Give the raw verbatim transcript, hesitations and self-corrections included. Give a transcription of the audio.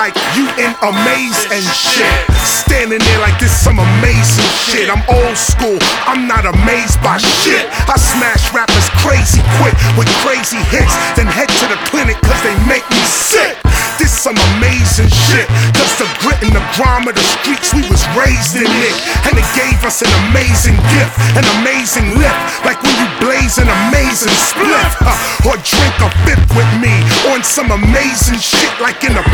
like you in amaze and shit. Standing there like this some amazing shit. I'm old school, I'm not amazed by shit. I smash rappers crazy quick with crazy hits, then head to the clinic cause they make me sick. This some amazing shit, cause the grit and the grime of the streets, we was raised in it. And it gave us an amazing gift, an amazing lift, like when you blaze an amazing spliff, huh? Or drink a fifth with me on some amazing shit like in a